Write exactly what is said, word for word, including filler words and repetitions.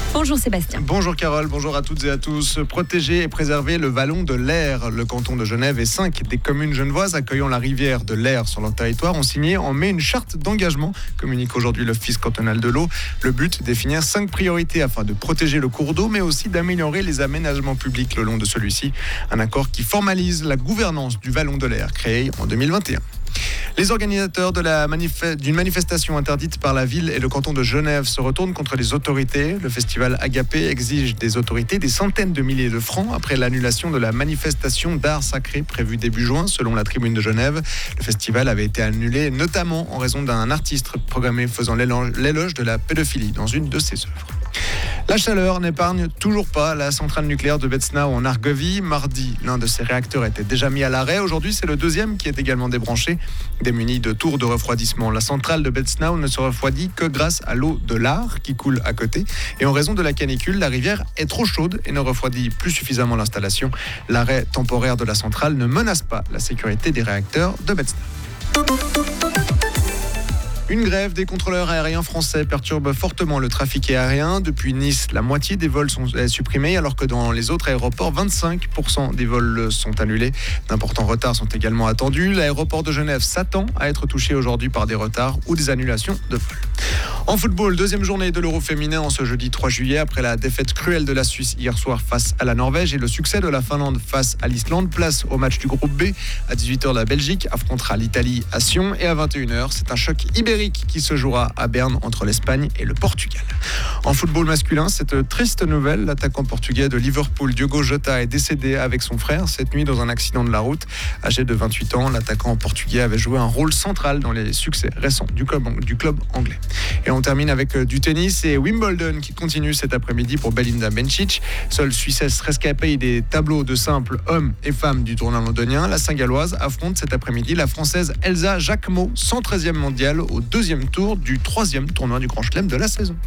Bonjour Sébastien. Bonjour Carole, bonjour à toutes et à tous. Protéger et préserver le vallon de l'Aire. Le canton de Genève et cinq des communes genevoises accueillant la rivière de l'Aire sur leur territoire ont signé en mai une charte d'engagement, communique aujourd'hui l'Office cantonal de l'eau. Le but, définir cinq priorités afin de protéger le cours d'eau, mais aussi d'améliorer les aménagements publics le long de celui-ci. Un accord qui formalise la gouvernance du vallon de l'Aire, créé en deux mille vingt et un. Les organisateurs de la manif- d'une manifestation interdite par la ville et le canton de Genève se retournent contre les autorités. Le festival Agapé exige des autorités des centaines de milliers de francs après l'annulation de la manifestation d'art sacré prévue début juin, selon la Tribune de Genève. Le festival avait été annulé notamment en raison d'un artiste programmé faisant l'éloge l'éloge de la pédophilie dans une de ses œuvres. La chaleur n'épargne toujours pas la centrale nucléaire de Betznau en Argovie. Mardi, l'un de ses réacteurs était déjà mis à l'arrêt. Aujourd'hui, c'est le deuxième qui est également débranché. Démunie de tours de refroidissement, la centrale de Betznau ne se refroidit que grâce à l'eau de l'Ar qui coule à côté. Et en raison de la canicule, la rivière est trop chaude et ne refroidit plus suffisamment l'installation. L'arrêt temporaire de la centrale ne menace pas la sécurité des réacteurs de Betznau. Une grève des contrôleurs aériens français perturbe fortement le trafic aérien. Depuis Nice, la moitié des vols sont supprimés, alors que dans les autres aéroports, vingt-cinq pour cent des vols sont annulés. D'importants retards sont également attendus. L'aéroport de Genève s'attend à être touché aujourd'hui par des retards ou des annulations de vols. En football, deuxième journée de l'Euro féminin en ce jeudi trois juillet, après la défaite cruelle de la Suisse hier soir face à la Norvège et le succès de la Finlande face à l'Islande. Place au match du groupe B. À dix-huit heures, la Belgique affrontera l'Italie à Sion. Et à vingt et une heures, c'est un choc ibérique qui se jouera à Berne entre l'Espagne et le Portugal. En football masculin, cette triste nouvelle, l'attaquant portugais de Liverpool, Diogo Jota, est décédé avec son frère cette nuit dans un accident de la route. Âgé de vingt-huit ans, l'attaquant portugais avait joué un rôle central dans les succès récents du club, du club anglais. Et on termine avec du tennis et Wimbledon qui continue cet après-midi pour Belinda Bencic. Seule Suissesse rescapée des tableaux de simple hommes et femmes du tournoi londonien. La Saint-Galloise affronte cet après-midi la Française Elsa Jacquemot, cent treizième mondiale, au deuxième tour du troisième tournoi du Grand Chelem de la saison.